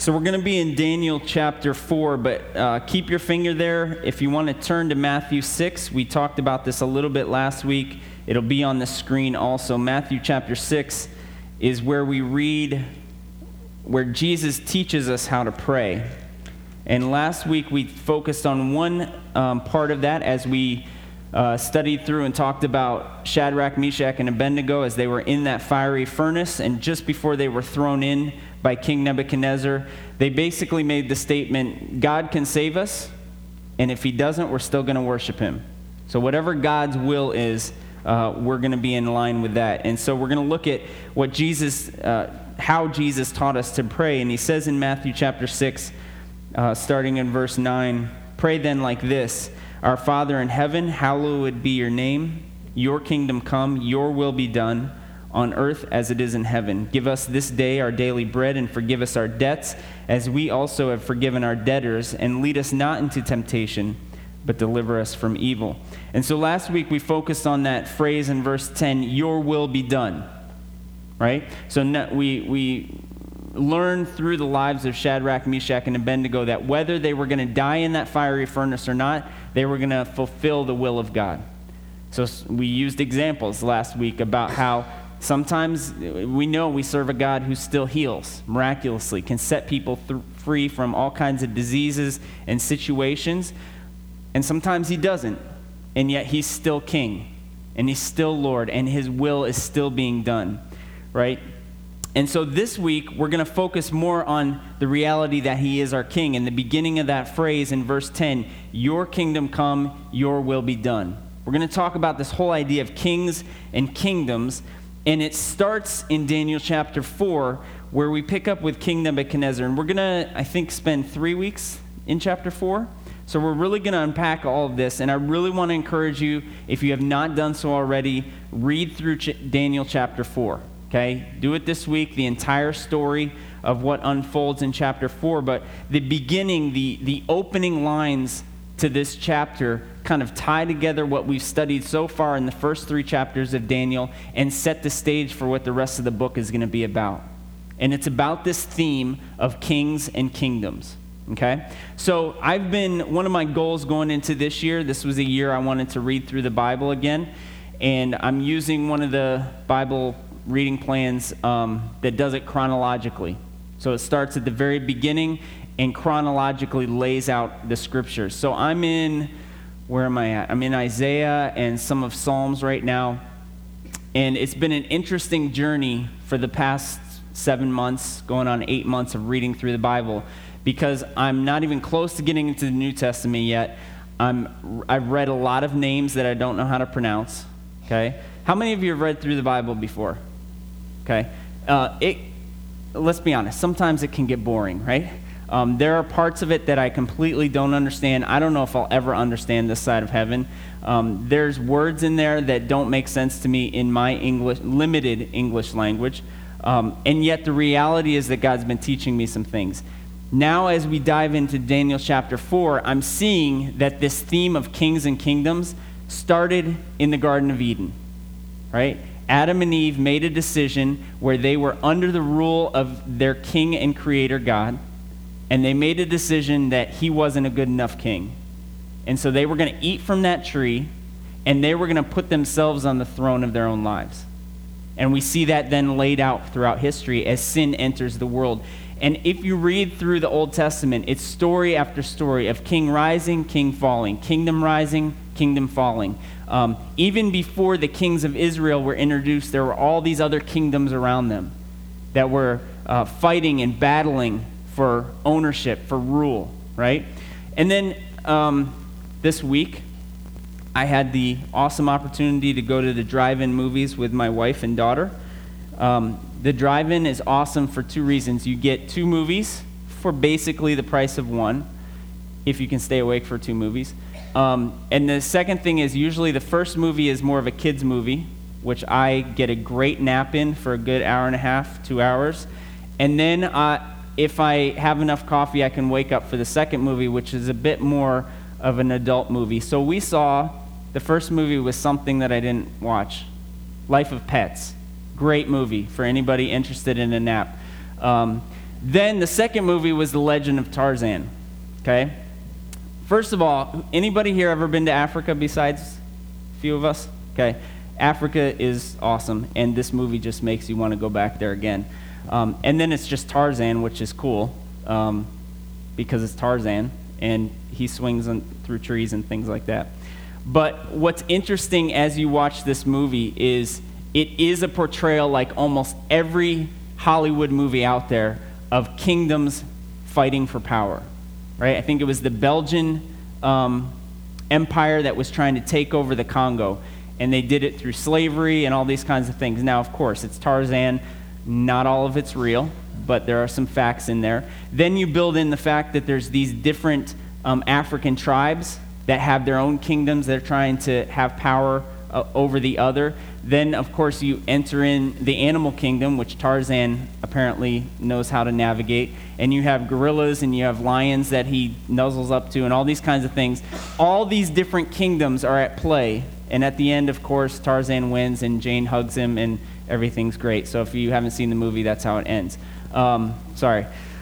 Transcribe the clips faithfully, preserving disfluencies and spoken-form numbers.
So we're going to be in Daniel chapter four, but uh, keep your finger there. If you want to turn to Matthew six, we talked about this a little bit last week. It'll be on the screen also. Matthew chapter six is where we read, where Jesus teaches us how to pray. And last week we focused on one um, part of that as we uh, studied through and talked about Shadrach, Meshach, and Abednego as they were in that fiery furnace, and just before they were thrown in by King Nebuchadnezzar, they basically made the statement, God can save us, and if he doesn't, we're still going to worship him. So whatever God's will is, uh, we're going to be in line with that. And so we're going to look at what Jesus, uh, how Jesus taught us to pray. And he says in Matthew chapter six, uh, starting in verse nine, pray then like this, our Father in heaven, hallowed be your name, your kingdom come, your will be done, on earth as it is in heaven. Give us this day our daily bread, and forgive us our debts, as we also have forgiven our debtors, and lead us not into temptation, but deliver us from evil. And so last week we focused on that phrase in verse ten, your will be done, right? So we, we learned through the lives of Shadrach, Meshach, and Abednego that whether they were going to die in that fiery furnace or not, they were going to fulfill the will of God. So we used examples last week about how sometimes we know we serve a God who still heals miraculously, can set people th- free from all kinds of diseases and situations. And sometimes he doesn't. And yet he's still king. And he's still Lord. And his will is still being done. Right? And so this week, we're going to focus more on the reality that he is our king. In the beginning of that phrase in verse ten, your kingdom come, your will be done. We're going to talk about this whole idea of kings and kingdoms. And it starts in Daniel chapter four, where we pick up with King Nebuchadnezzar. And we're going to, I think, spend three weeks in chapter four. So we're really going to unpack all of this. And I really want to encourage you, if you have not done so already, read through Ch- Daniel chapter four. Okay? Do it this week, the entire story of what unfolds in chapter four. But the beginning, the, the opening lines to this chapter kind of tie together what we've studied so far in the first three chapters of Daniel and set the stage for what the rest of the book is going to be about. And it's about this theme of kings and kingdoms. Okay? So I've been, one of my goals going into this year, this was a year I wanted to read through the Bible again, and I'm using one of the Bible reading plans um, that does it chronologically. So it starts at the very beginning and chronologically lays out the scriptures. So I'm in, where am I at? I'm in Isaiah and some of Psalms right now. And it's been an interesting journey for the past seven months, going on eight months of reading through the Bible, because I'm not even close to getting into the New Testament yet. I'm, I've read a lot of names that I don't know how to pronounce, okay? How many of you have read through the Bible before? Okay? Uh, it, let's be honest, sometimes it can get boring, right? Um, there are parts of it that I completely don't understand. I don't know if I'll ever understand this side of heaven. Um, there's words in there that don't make sense to me in my English, limited English language. Um, and yet the reality is that God's been teaching me some things. Now as we dive into Daniel chapter four, I'm seeing that this theme of kings and kingdoms started in the Garden of Eden, right? Adam and Eve made a decision where they were under the rule of their king and creator God. And they made a decision that he wasn't a good enough king. And so they were going to eat from that tree, and they were going to put themselves on the throne of their own lives. And we see that then laid out throughout history as sin enters the world. And if you read through the Old Testament, it's story after story of king rising, king falling, kingdom rising, kingdom falling. Um, even before the kings of Israel were introduced, there were all these other kingdoms around them that were uh, fighting and battling for ownership, for rule, right? And then um, this week, I had the awesome opportunity to go to the drive-in movies with my wife and daughter. Um, the drive-in is awesome for two reasons. You get two movies for basically the price of one, if you can stay awake for two movies. Um, and the second thing is usually the first movie is more of a kid's movie, which I get a great nap in for a good hour and a half, two hours. And then uh, if I have enough coffee, I can wake up for the second movie, which is a bit more of an adult movie. So we saw, the first movie was something that I didn't watch, Life of Pets. Great movie for anybody interested in a nap. Um, Then the second movie was The Legend of Tarzan, okay? First of all, anybody here ever been to Africa besides a few of us? Okay, Africa is awesome, and this movie just makes you want to go back there again. Um, and then it's just Tarzan, which is cool, um, because it's Tarzan, and he swings on, through trees and things like that. But what's interesting as you watch this movie is it is a portrayal, like almost every Hollywood movie out there, of kingdoms fighting for power, right? I think it was the Belgian um, Empire that was trying to take over the Congo, and they did it through slavery and all these kinds of things. Now, of course, it's Tarzan. Not all of it's real, but there are some facts in there. Then you build in the fact that there's these different um, African tribes that have their own kingdoms that are trying to have power uh, over the other. Then, of course, you enter in the animal kingdom, which Tarzan apparently knows how to navigate. And you have gorillas and you have lions that he nuzzles up to and all these kinds of things. All these different kingdoms are at play. And at the end, of course, Tarzan wins and Jane hugs him and everything's great. So if you haven't seen the movie, that's how it ends. Um, sorry.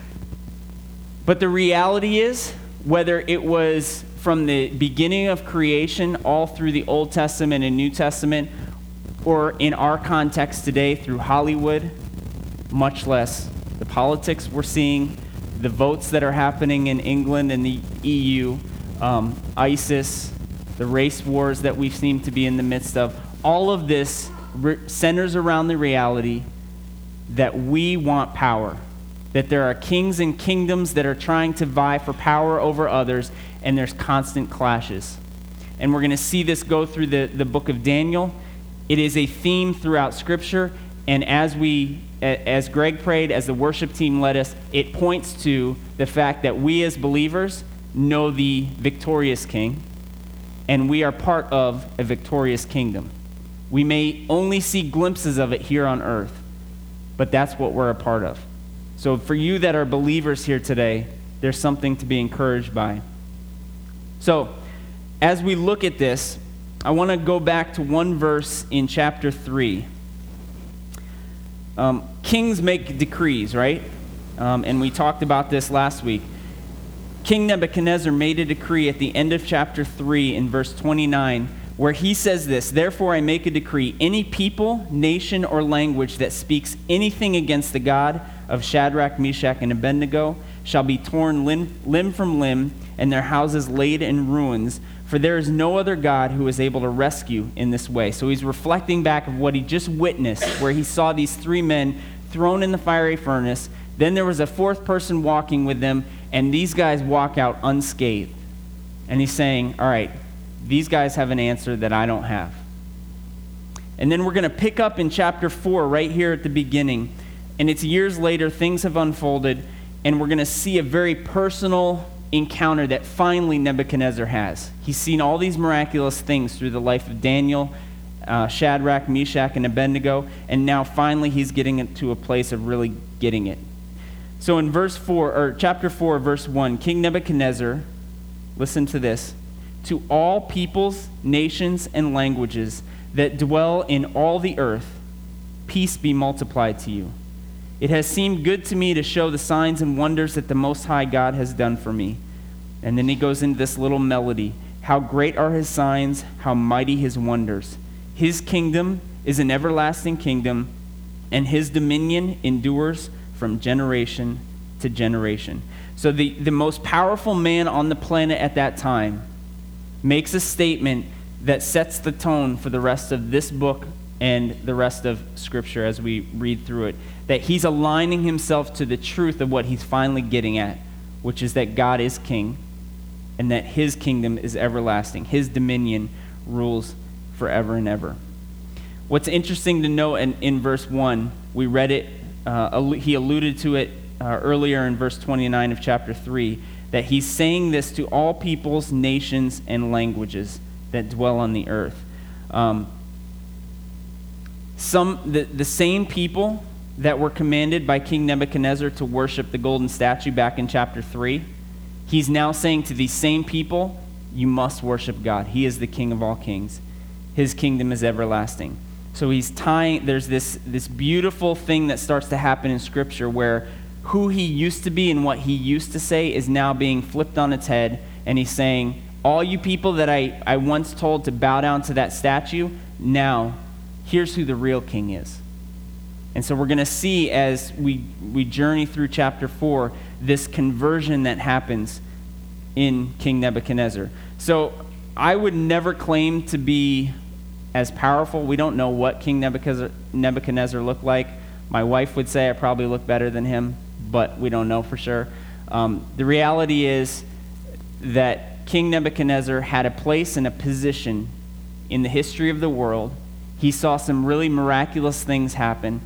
But the reality is, whether it was from the beginning of creation all through the Old Testament and New Testament, or in our context today through Hollywood, much less the politics we're seeing, the votes that are happening in England and the E U, um, ISIS, the race wars that we seem to be in the midst of, all of this re- centers around the reality that we want power, that there are kings and kingdoms that are trying to vie for power over others, and there's constant clashes. And we're going to see this go through the, the book of Daniel. It is a theme throughout Scripture, and as we, as Greg prayed, as the worship team led us, it points to the fact that we as believers know the victorious King, and we are part of a victorious kingdom. We may only see glimpses of it here on earth, but that's what we're a part of. So for you that are believers here today, there's something to be encouraged by. So as we look at this, I want to go back to one verse in chapter three. Um, kings make decrees, right? Um, and we talked about this last week. King Nebuchadnezzar made a decree at the end of chapter three in verse twenty-nine, where he says this, "Therefore I make a decree, any people, nation, or language that speaks anything against the God of Shadrach, Meshach, and Abednego shall be torn limb, limb from limb, and their houses laid in ruins, for there is no other God who is able to rescue in this way." So he's reflecting back of what he just witnessed, where he saw these three men thrown in the fiery furnace. Then there was a fourth person walking with them, and these guys walk out unscathed. And he's saying, all right, these guys have an answer that I don't have. And then we're going to pick up in chapter four right here at the beginning. And it's years later, things have unfolded, and we're going to see a very personal encounter that finally Nebuchadnezzar has. He's seen all these miraculous things through the life of Daniel, uh, Shadrach, Meshach, and Abednego, and now finally he's getting it to a place of really getting it. So in verse four, or chapter four, verse one, King Nebuchadnezzar, listen to this, "To all peoples, nations, and languages that dwell in all the earth, peace be multiplied to you. It has seemed good to me to show the signs and wonders that the Most High God has done for me." And then he goes into this little melody. "How great are his signs, how mighty his wonders. His kingdom is an everlasting kingdom, and his dominion endures from generation to generation." So the, the most powerful man on the planet at that time makes a statement that sets the tone for the rest of this book and the rest of Scripture as we read through it. That he's aligning himself to the truth of what he's finally getting at, which is that God is king and that his kingdom is everlasting. His dominion rules forever and ever. What's interesting to note in, in verse one, we read it, uh, he alluded to it uh, earlier in verse twenty-nine of chapter three, that he's saying this to all peoples, nations, and languages that dwell on the earth. Um, some the, the same people that were commanded by King Nebuchadnezzar to worship the golden statue back in chapter three, he's now saying to these same people, you must worship God. He is the King of all kings. His kingdom is everlasting. So he's tying, there's this, this beautiful thing that starts to happen in Scripture where who he used to be and what he used to say is now being flipped on its head, and he's saying, all you people that I, I once told to bow down to that statue, now here's who the real king is. And so we're going to see as we, we journey through chapter four, this conversion that happens in King Nebuchadnezzar. So I would never claim to be as powerful. We don't know what King Nebuchadnezzar, Nebuchadnezzar looked like. My wife would say I probably look better than him, but we don't know for sure. Um, the reality is that King Nebuchadnezzar had a place and a position in the history of the world. He saw some really miraculous things happen.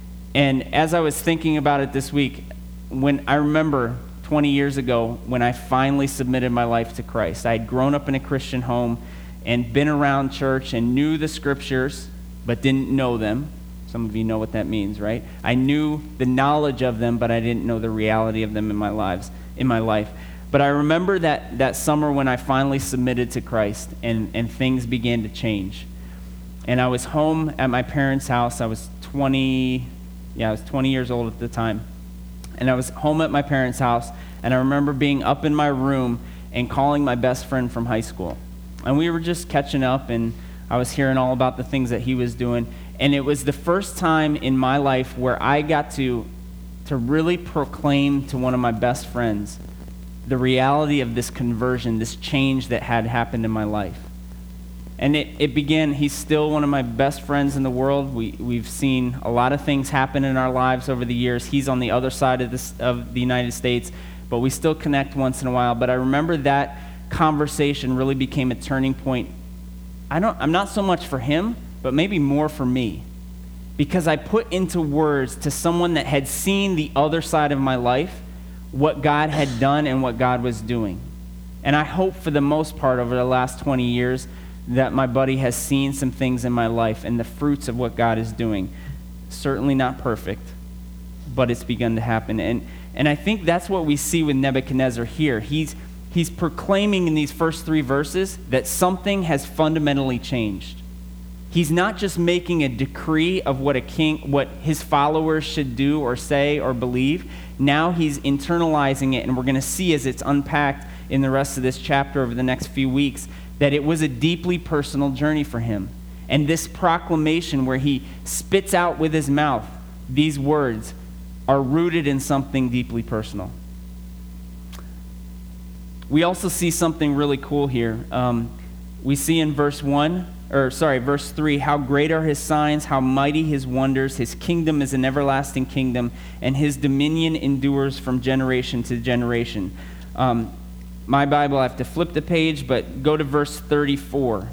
And as I was thinking about it this week, when I remember twenty years ago when I finally submitted my life to Christ, I had grown up in a Christian home and been around church and knew the scriptures, but didn't know them. Some of you know what that means, right? I knew the knowledge of them, but I didn't know the reality of them in my lives, in my life. But I remember that, that summer when I finally submitted to Christ and, and things began to change. And I was home at my parents' house. I was twenty, yeah, I was twenty years old at the time. And I was home at my parents' house, and I remember being up in my room and calling my best friend from high school. And we were just catching up, and I was hearing all about the things that he was doing. And it was the first time in my life where I got to, to really proclaim to one of my best friends the reality of this conversion, this change that had happened in my life. And it, it began, he's still one of my best friends in the world. We, we've seen a lot of things happen in our lives over the years. He's on the other side of, this, of the United States, but we still connect once in a while. But I remember that conversation really became a turning point. I don't, I'm not so much for him, but maybe more for me. Because I put into words to someone that had seen the other side of my life what God had done and what God was doing. And I hope for the most part over the last twenty years that my buddy has seen some things in my life and the fruits of what God is doing. Certainly not perfect, but it's begun to happen. And and I think that's what we see with Nebuchadnezzar here. He's he's proclaiming in these first three verses that something has fundamentally changed. He's not just making a decree of what a king, what his followers should do or say or believe. Now he's internalizing it, and we're going to see as it's unpacked in the rest of this chapter over the next few weeks that it was a deeply personal journey for him. And this proclamation where he spits out with his mouth these words are rooted in something deeply personal. We also see something really cool here. Um, we see in verse one, or sorry, verse three, how great are his signs, how mighty his wonders. His kingdom is an everlasting kingdom, and his dominion endures from generation to generation. Um, my Bible, I have to flip the page, but go to verse thirty-four.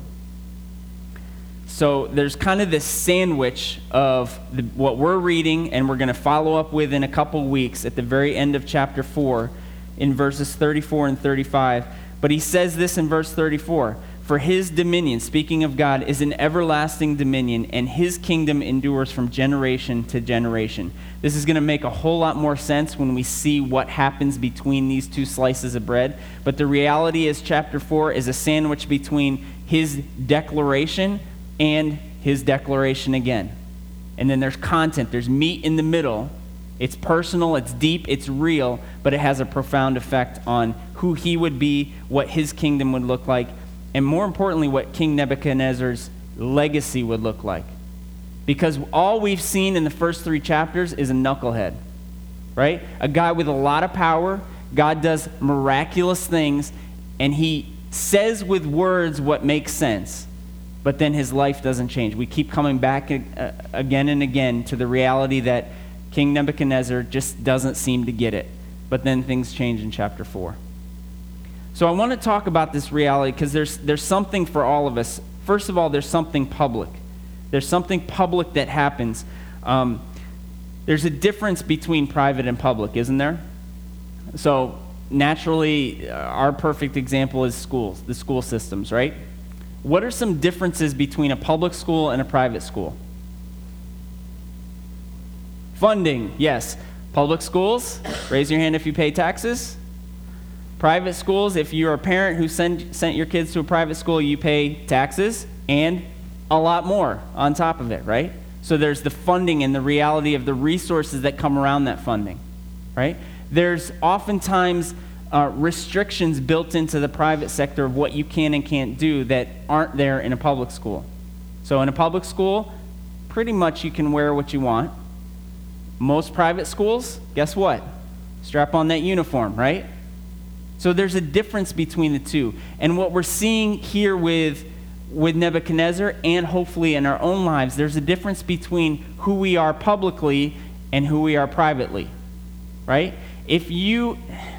So there's kind of this sandwich of the, what we're reading, and we're going to follow up with in a couple weeks at the very end of chapter four in verses thirty-four and thirty-five. But he says this in verse thirty-four. For his dominion, speaking of God, is an everlasting dominion, and his kingdom endures from generation to generation. This is going to make a whole lot more sense when we see what happens between these two slices of bread. But the reality is chapter four is a sandwich between his declaration and his declaration again. And then there's content, there's meat in the middle. It's personal, it's deep, it's real, but it has a profound effect on who he would be, what his kingdom would look like, and more importantly, what King Nebuchadnezzar's legacy would look like. Because all we've seen in the first three chapters is a knucklehead, right? A guy with a lot of power. God does miraculous things, and he says with words what makes sense, but then his life doesn't change. We keep coming back again and again to the reality that King Nebuchadnezzar just doesn't seem to get it. But then things change in chapter four. So I want to talk about this reality because there's there's something for all of us. First of all, there's something public. There's something public that happens. Um, there's a difference between private and public, isn't there? So naturally, uh, our perfect example is schools, the school systems, right? What are some differences between a public school and a private school? Funding, yes. Public schools, raise your hand if you pay taxes. Private schools, if you're a parent who send, sent your kids to a private school, you pay taxes and a lot more on top of it, right? So there's the funding and the reality of the resources that come around that funding. right? There's oftentimes uh, restrictions built into the private sector of what you can and can't do that aren't there in a public school. So in a public school, pretty much you can wear what you want. Most private schools, guess what? Strap on that uniform, right? So there's a difference between the two. And what we're seeing here with, with Nebuchadnezzar, and hopefully in our own lives, there's a difference between who we are publicly and who we are privately, right? If you,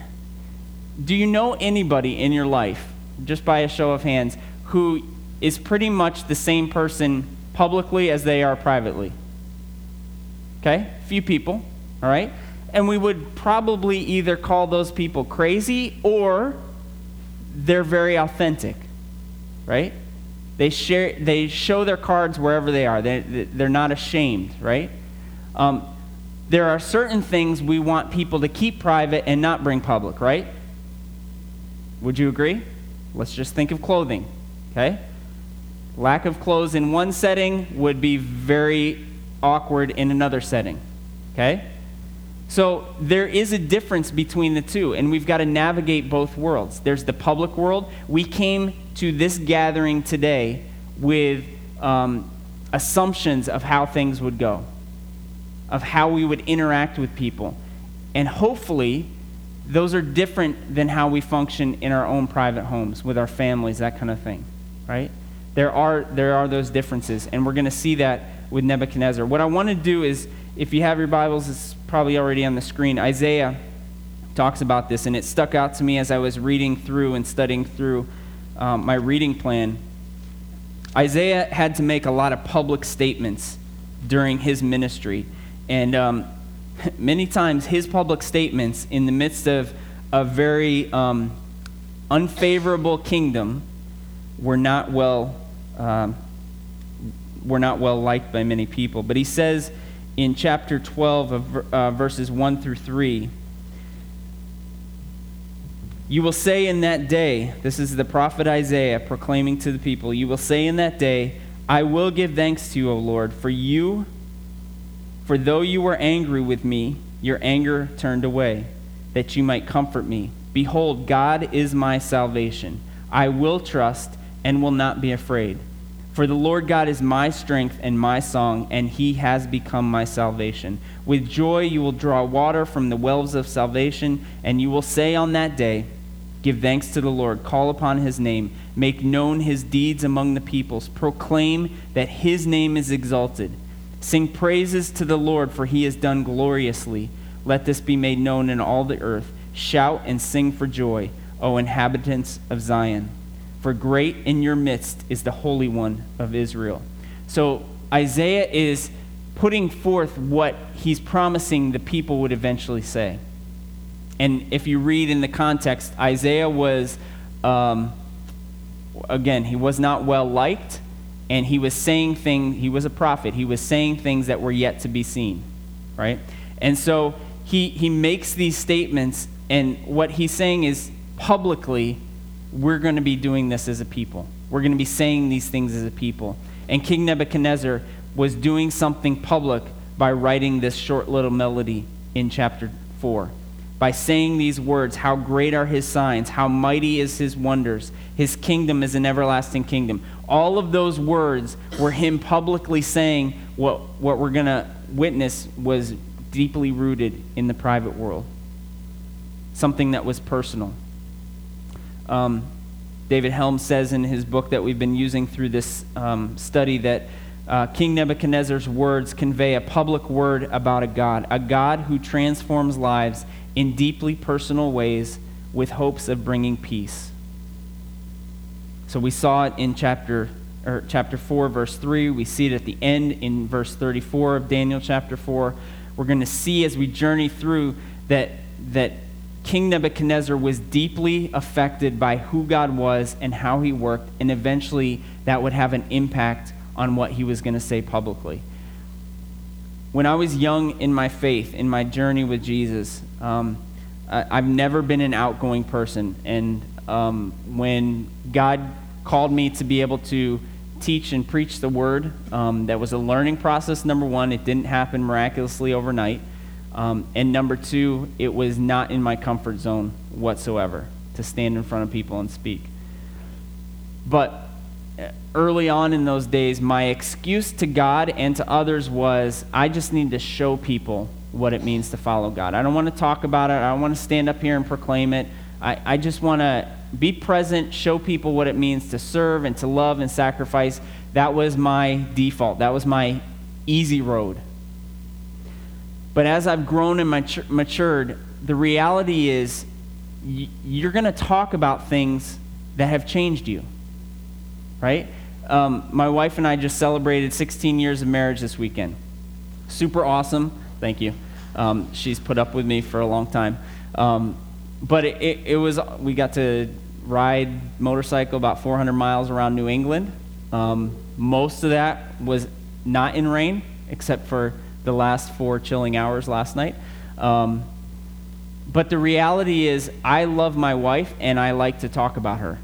do you know anybody in your life, just by a show of hands, who is pretty much the same person publicly as they are privately? Okay, a few people, all right? And we would probably either call those people crazy or they're very authentic, right? They share, they show their cards wherever they are. They, they're not ashamed, right? Um, there are certain things we want people to keep private and not bring public, right? Would you agree? Let's just think of clothing, okay? Lack of clothes in one setting would be very awkward in another setting, okay? So there is a difference between the two, and we've got to navigate both worlds. There's the public world. We came to this gathering today with um, assumptions of how things would go, of how we would interact with people. And hopefully, those are different than how we function in our own private homes, with our families, that kind of thing, right? There are, there are those differences, and we're going to see that with Nebuchadnezzar. What I want to do is, if you have your Bibles, it's probably already on the screen. Isaiah talks about this, and it stuck out to me as I was reading through and studying through um, my reading plan. Isaiah had to make a lot of public statements during his ministry, and um, many times his public statements in the midst of a very um, unfavorable kingdom were not well um, were not well liked by many people. But he says in chapter twelve, of uh, verses one through three, "You will say in that day," this is the prophet Isaiah proclaiming to the people, "You will say in that day, I will give thanks to you, O Lord, for you, for though you were angry with me, your anger turned away, that you might comfort me. Behold, God is my salvation. I will trust and will not be afraid. For the Lord God is my strength and my song, and he has become my salvation. With joy you will draw water from the wells of salvation, and you will say on that day, give thanks to the Lord, call upon his name, make known his deeds among the peoples, proclaim that his name is exalted. Sing praises to the Lord, for he has done gloriously. Let this be made known in all the earth. Shout and sing for joy, O inhabitants of Zion. For great in your midst is the Holy One of Israel." So Isaiah is putting forth what he's promising the people would eventually say. And if you read in the context, Isaiah was, um, again, he was not well liked, and he was saying things, he was a prophet, he was saying things that were yet to be seen, right? And so he, he makes these statements, and what he's saying is publicly, we're going to be doing this as a people. We're going to be saying these things as a people. And King Nebuchadnezzar was doing something public by writing this short little melody in chapter four. By saying these words, how great are his signs, how mighty is his wonders, his kingdom is an everlasting kingdom. All of those words were him publicly saying what, what we're going to witness was deeply rooted in the private world. Something that was personal. Um, David Helms says in his book that we've been using through this um, study that uh, King Nebuchadnezzar's words convey a public word about a God, a God who transforms lives in deeply personal ways with hopes of bringing peace. So we saw it in chapter or chapter four, verse three. We see it at the end in verse thirty-four of Daniel chapter four. We're going to see as we journey through that that King Nebuchadnezzar was deeply affected by who God was and how he worked, and eventually that would have an impact on what he was going to say publicly. When I was young in my faith, in my journey with Jesus, um, I, I've never been an outgoing person, and um, when God called me to be able to teach and preach the word, um, that was a learning process, number one. It didn't happen miraculously overnight. Um, and number two, it was not in my comfort zone whatsoever to stand in front of people and speak. But early on in those days, my excuse to God and to others was, I just need to show people what it means to follow God. I don't want to talk about it. I don't want to stand up here and proclaim it. I, I just want to be present, show people what it means to serve and to love and sacrifice. That was my default. That was my easy road. But as I've grown and matur- matured, the reality is y- you're going to talk about things that have changed you, right? Um, my wife and I just celebrated sixteen years of marriage this weekend. Super awesome. Thank you. Um, she's put up with me for a long time. Um, but it, it, it was, we got to ride motorcycle about four hundred miles around New England. Um, most of that was not in rain, except for the last four chilling hours last night. Um, but the reality is, I love my wife, and I like to talk about her,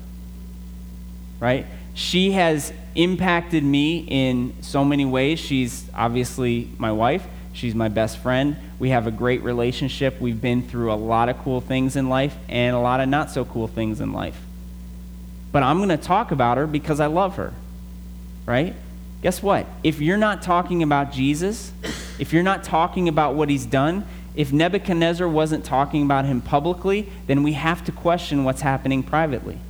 right? She has impacted me in so many ways. She's obviously my wife. She's my best friend. We have a great relationship. We've been through a lot of cool things in life and a lot of not so cool things in life. But I'm going to talk about her because I love her, right? Guess what? If you're not talking about Jesus, if you're not talking about what he's done, if Nebuchadnezzar wasn't talking about him publicly, then we have to question what's happening privately.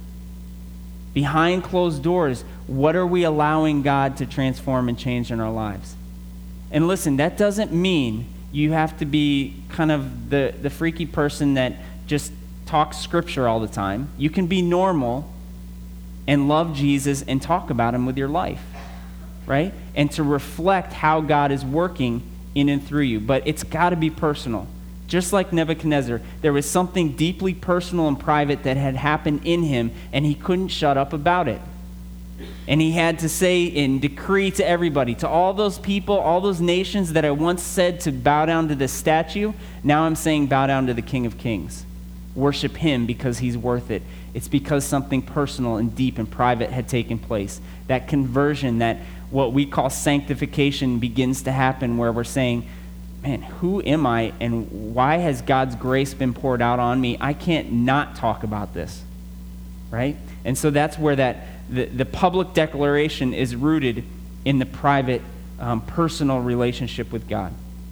Behind closed doors, what are we allowing God to transform and change in our lives? And listen, that doesn't mean you have to be kind of the, the freaky person that just talks scripture all the time. You can be normal and love Jesus and talk about him with your life, right? And to reflect how God is working in and through you. But it's got to be personal. Just like Nebuchadnezzar, there was something deeply personal and private that had happened in him, and he couldn't shut up about it. And he had to say and decree to everybody, to all those people, all those nations that I once said to bow down to this statue, now I'm saying bow down to the King of Kings. Worship him because he's worth it. It's because something personal and deep and private had taken place. That conversion, that what we call sanctification begins to happen, where we're saying, man, who am I and why has God's grace been poured out on me? I can't not talk about this, right? And so that's where that the, the public declaration is rooted in the private, um, personal relationship with God.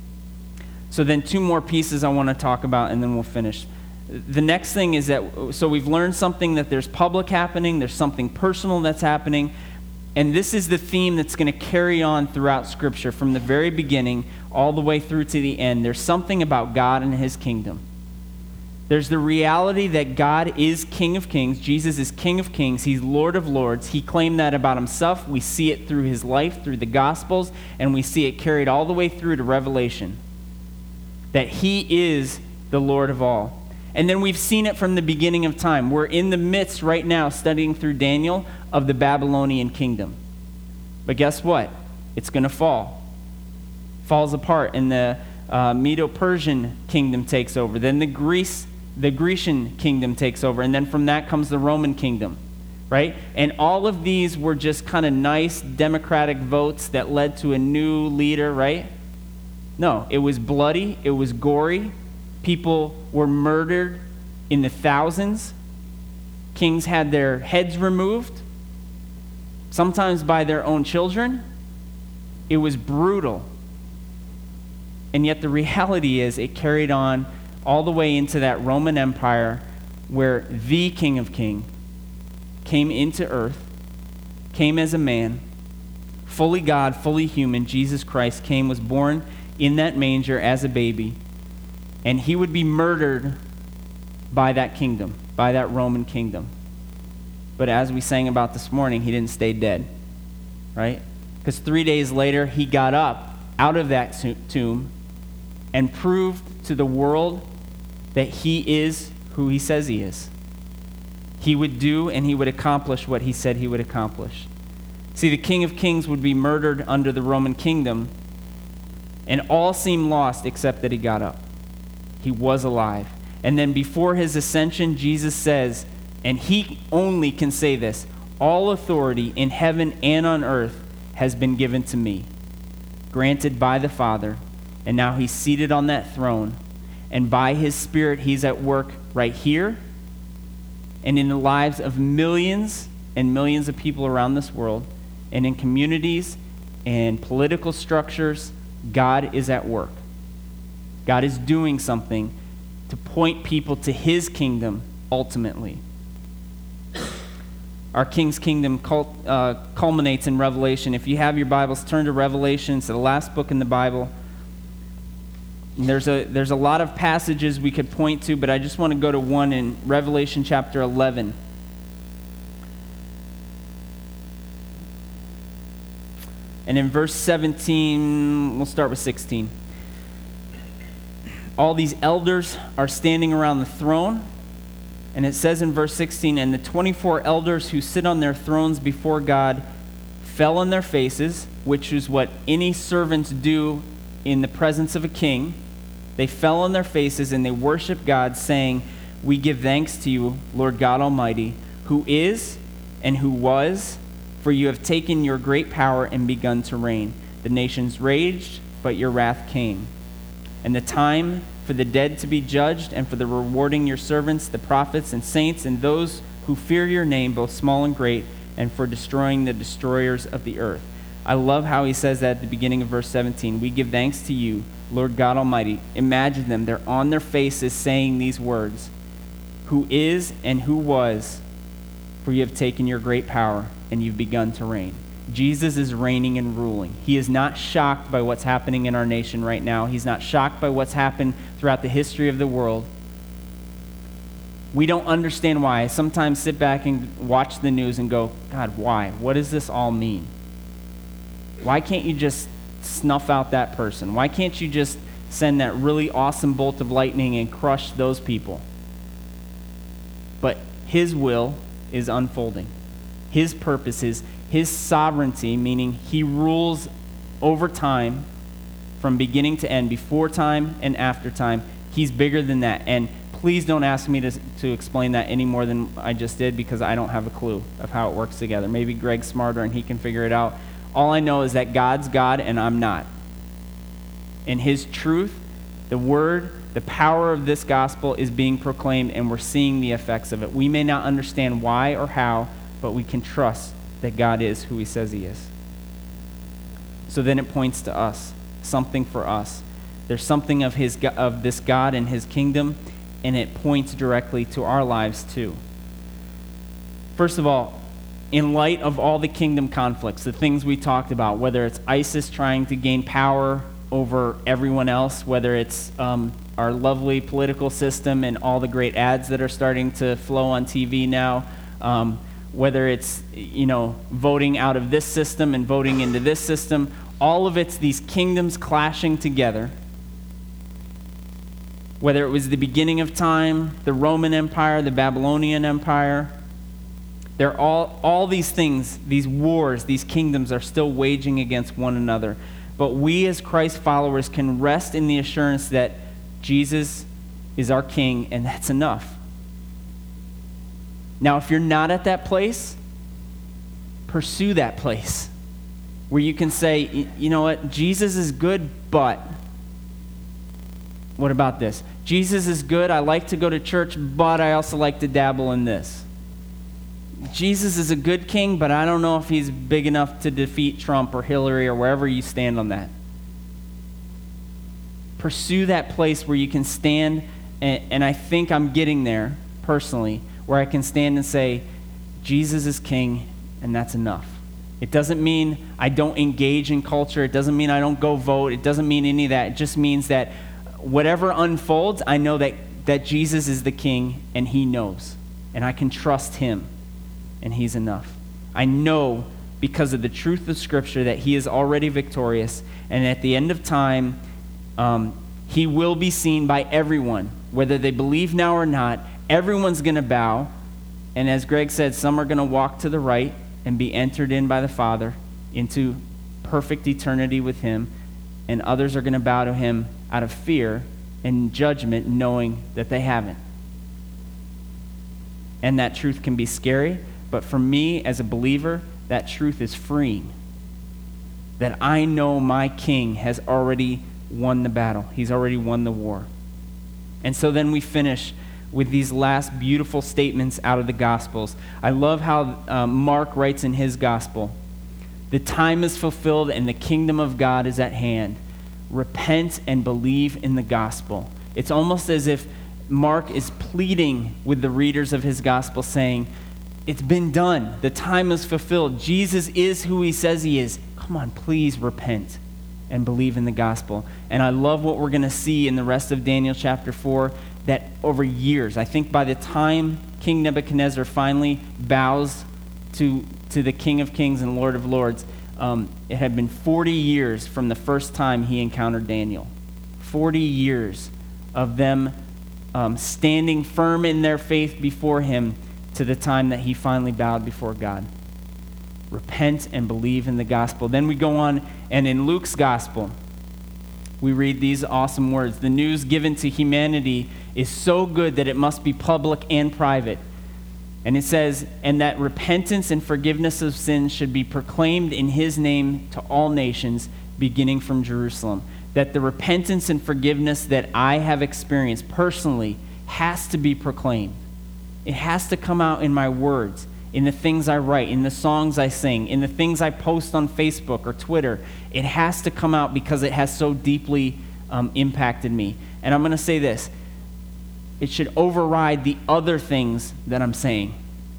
So then two more pieces I want to talk about, and then we'll finish. The next thing is that, so we've learned something, that there's public happening, there's something personal that's happening, and this is the theme that's going to carry on throughout Scripture from the very beginning all the way through to the end. There's something about God and his kingdom. There's the reality that God is King of Kings. Jesus is King of Kings. He's Lord of Lords. He claimed that about himself. We see it through his life, through the Gospels, and we see it carried all the way through to Revelation, that he is the Lord of all. And then we've seen it from the beginning of time. We're in the midst right now, studying through Daniel, of the Babylonian kingdom. But guess what? It's going to fall. Falls apart, and the uh, Medo-Persian kingdom takes over. Then the Greece, the Grecian kingdom takes over, and then from that comes the Roman kingdom, right? And all of these were just kind of nice democratic votes that led to a new leader, right? No, it was bloody, it was gory. People were murdered in the thousands. Kings had their heads removed, sometimes by their own children. It was brutal. And yet the reality is it carried on all the way into that Roman Empire, where the King of Kings came into earth, came as a man, fully God, fully human. Jesus Christ came, was born in that manger as a baby, and he would be murdered by that kingdom, by that Roman kingdom. But as we sang about this morning, he didn't stay dead, right? Because three days later, he got up out of that tomb and proved to the world that he is who he says he is. He would do and he would accomplish what he said he would accomplish. See, the King of Kings would be murdered under the Roman kingdom, and all seemed lost except that he got up. He was alive. And then before his ascension, Jesus says, and he only can say this, all authority in heaven and on earth has been given to me, granted by the Father. And now he's seated on that throne. And by his Spirit, he's at work right here and in the lives of millions and millions of people around this world, and in communities and political structures. God is at work. God is doing something to point people to his kingdom ultimately. Our King's kingdom cult, uh, culminates in Revelation. If you have your Bibles, turn to Revelation. It's the last book in the Bible. And there's a there's a lot of passages we could point to, but I just want to go to one in Revelation chapter eleven. And in verse seventeen, we'll start with sixteen. All these elders are standing around the throne. And it says in verse sixteen, and the twenty-four elders who sit on their thrones before God fell on their faces, which is what any servants do in the presence of a king. They fell on their faces and they worshiped God, saying, we give thanks to you, Lord God Almighty, who is and who was, for you have taken your great power and begun to reign. The nations raged, but your wrath came. And the time for the dead to be judged, and for the rewarding your servants, the prophets and saints, and those who fear your name, both small and great, and for destroying the destroyers of the earth. I love how he says that at the beginning of verse seventeen. We give thanks to you, Lord God Almighty. Imagine them. They're on their faces saying these words. Who is and who was, for you have taken your great power and you've begun to reign. Jesus is reigning and ruling. He is not shocked by what's happening in our nation right now. He's not shocked by what's happened throughout the history of the world. We don't understand why. I sometimes sit back and watch the news and go, God, why? What does this all mean? Why can't you just snuff out that person? Why can't you just send that really awesome bolt of lightning and crush those people? But his will is unfolding. His purposes, his sovereignty, meaning he rules over time from beginning to end, before time and after time. He's bigger than that. And please don't ask me to, to explain that any more than I just did, because I don't have a clue of how it works together. Maybe Greg's smarter and he can figure it out. All I know is that God's God and I'm not. And his truth, the word, the power of this gospel is being proclaimed, and we're seeing the effects of it. We may not understand why or how, but we can trust that God is who he says he is. So then it points to us, something for us. There's something of his of this God and his kingdom, and it points directly to our lives too. First of all, in light of all the kingdom conflicts, the things we talked about, whether it's ISIS trying to gain power over everyone else, whether it's um, our lovely political system and all the great ads that are starting to flow on T V now, um, whether it's, you know, voting out of this system and voting into this system, all of it's these kingdoms clashing together. Whether it was the beginning of time, the Roman Empire, the Babylonian Empire, they're all, all these things, these wars, these kingdoms are still waging against one another. But we as Christ followers can rest in the assurance that Jesus is our King, and that's enough. Now, if you're not at that place, pursue that place where you can say, you know what, Jesus is good, but what about this? Jesus is good, I like to go to church, but I also like to dabble in this. Jesus is a good king, but I don't know if he's big enough to defeat Trump or Hillary or wherever you stand on that. Pursue that place where you can stand, and, and I think I'm getting there personally, where I can stand and say, Jesus is king, and that's enough. It doesn't mean I don't engage in culture. It doesn't mean I don't go vote. It doesn't mean any of that. It just means that whatever unfolds, I know that, that Jesus is the king, and he knows, and I can trust him. And he's enough. I know because of the truth of Scripture that he is already victorious, and at the end of time, um, he will be seen by everyone, whether they believe now or not. Everyone's going to bow, and as Greg said, some are going to walk to the right and be entered in by the Father into perfect eternity with him, and others are going to bow to him out of fear and judgment, knowing that they haven't. And that truth can be scary. But for me, as a believer, that truth is freeing. That I know my King has already won the battle. He's already won the war. And so then we finish with these last beautiful statements out of the Gospels. I love how um, Mark writes in his Gospel, "The time is fulfilled and the kingdom of God is at hand. Repent and believe in the gospel." It's almost as if Mark is pleading with the readers of his Gospel, saying, it's been done. The time is fulfilled. Jesus is who he says he is. Come on, please repent and believe in the gospel. And I love what we're going to see in the rest of Daniel chapter four, that over years, I think by the time King Nebuchadnezzar finally bows to, to the King of Kings and Lord of Lords, um, it had been forty years from the first time he encountered Daniel. forty years of them um, standing firm in their faith before him to the time that he finally bowed before God. Repent and believe in the gospel. Then we go on, and in Luke's gospel, we read these awesome words. The news given to humanity is so good that it must be public and private. And it says, and that repentance and forgiveness of sins should be proclaimed in his name to all nations, beginning from Jerusalem. That the repentance and forgiveness that I have experienced personally has to be proclaimed. It has to come out in my words, in the things I write, in the songs I sing, in the things I post on Facebook or Twitter. It has to come out because it has so deeply um, impacted me. And I'm going to say this. It should override the other things that I'm saying.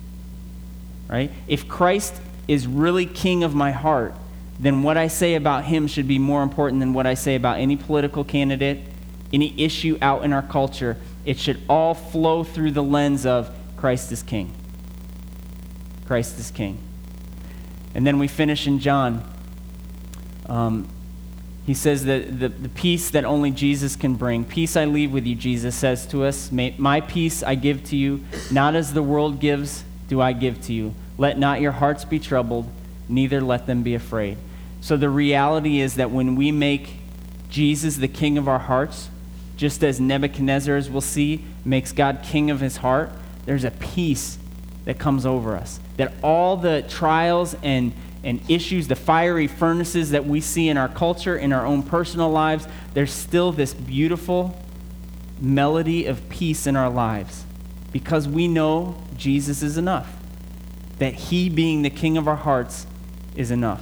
Right? If Christ is really king of my heart, then what I say about him should be more important than what I say about any political candidate, any issue out in our culture. It should all flow through the lens of Christ is king. Christ is king. And then we finish in John. Um, he says that the, the peace that only Jesus can bring. Peace I leave with you, Jesus says to us. My peace I give to you. Not as the world gives, do I give to you. Let not your hearts be troubled, neither let them be afraid. So the reality is that when we make Jesus the king of our hearts, just as Nebuchadnezzar, as we'll see, makes God king of his heart, there's a peace that comes over us. That all the trials and, and issues, the fiery furnaces that we see in our culture, in our own personal lives, there's still this beautiful melody of peace in our lives because we know Jesus is enough. That he being the king of our hearts is enough.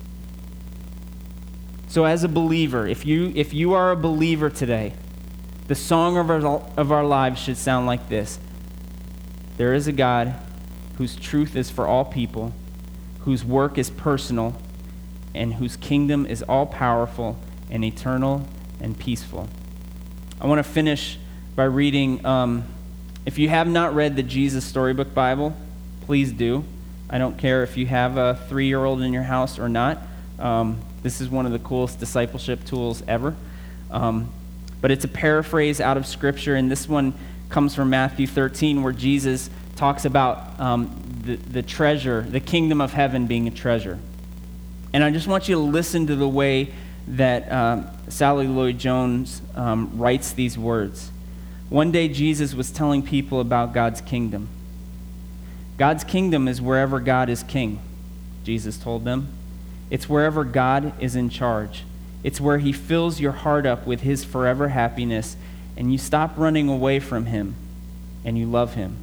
So as a believer, if you if you are a believer today, the song of our, of our lives should sound like this. There is a God whose truth is for all people, whose work is personal, and whose kingdom is all-powerful and eternal and peaceful. I want to finish by reading, um, if you have not read the Jesus Storybook Bible, please do. I don't care if you have a three-year-old in your house or not. Um, this is one of the coolest discipleship tools ever. Um, but it's a paraphrase out of Scripture, and this one comes from Matthew thirteen, where Jesus talks about um, the, the treasure, the kingdom of heaven being a treasure. And I just want you to listen to the way that um, Sally Lloyd-Jones um, writes these words. One day Jesus was telling people about God's kingdom. God's kingdom is wherever God is king, Jesus told them. It's wherever God is in charge. It's where he fills your heart up with his forever happiness, and you stop running away from him, and you love him.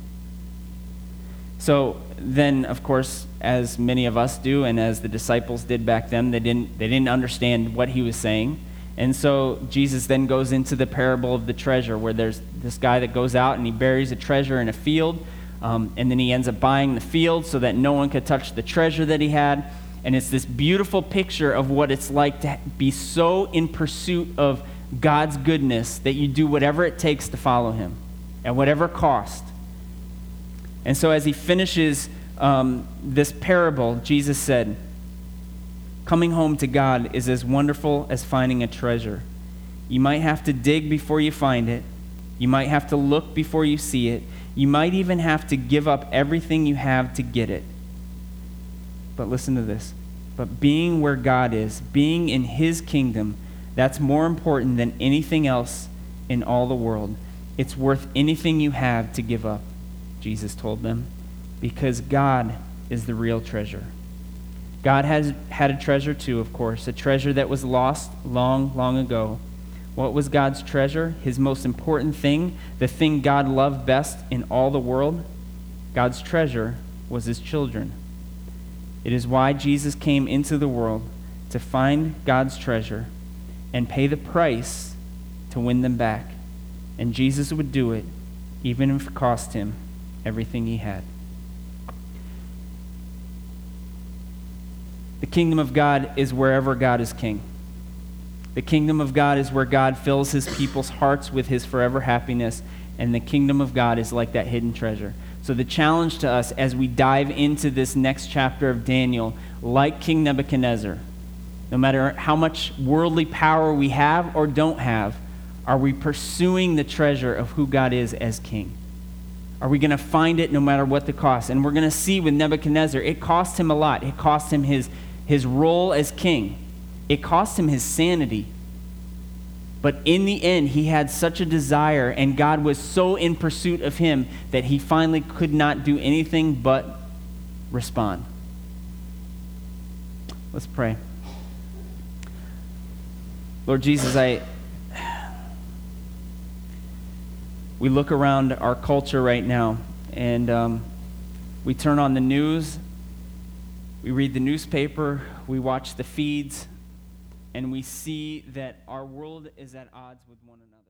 So then, of course, as many of us do, and as the disciples did back then, they didn't, they didn't understand what he was saying. And so Jesus then goes into the parable of the treasure, where there's this guy that goes out and he buries a treasure in a field, um, and then he ends up buying the field so that no one could touch the treasure that he had. And it's this beautiful picture of what it's like to be so in pursuit of God's goodness that you do whatever it takes to follow him, at whatever cost. And so as he finishes um, this parable, Jesus said, coming home to God is as wonderful as finding a treasure. You might have to dig before you find it. You might have to look before you see it. You might even have to give up everything you have to get it. But listen to this. But being where God is, being in his kingdom, that's more important than anything else in all the world. It's worth anything you have to give up, Jesus told them, because God is the real treasure. God has had a treasure too, of course, a treasure that was lost long, long ago. What was God's treasure? His most important thing, the thing God loved best in all the world? God's treasure was his children. It is why Jesus came into the world, to find God's treasure and pay the price to win them back. And Jesus would do it, even if it cost him everything he had. The kingdom of God is wherever God is king. The kingdom of God is where God fills his people's hearts with his forever happiness, and the kingdom of God is like that hidden treasure. So the challenge to us as we dive into this next chapter of Daniel, like King Nebuchadnezzar, no matter how much worldly power we have or don't have, are we pursuing the treasure of who God is as king? Are we going to find it no matter what the cost? And we're going to see with Nebuchadnezzar, it cost him a lot. It cost him his, his role as king. It cost him his sanity. But in the end, he had such a desire, and God was so in pursuit of him that he finally could not do anything but respond. Let's pray. Lord Jesus, I we look around our culture right now, and um, we turn on the news, we read the newspaper, we watch the feeds, and we see that our world is at odds with one another.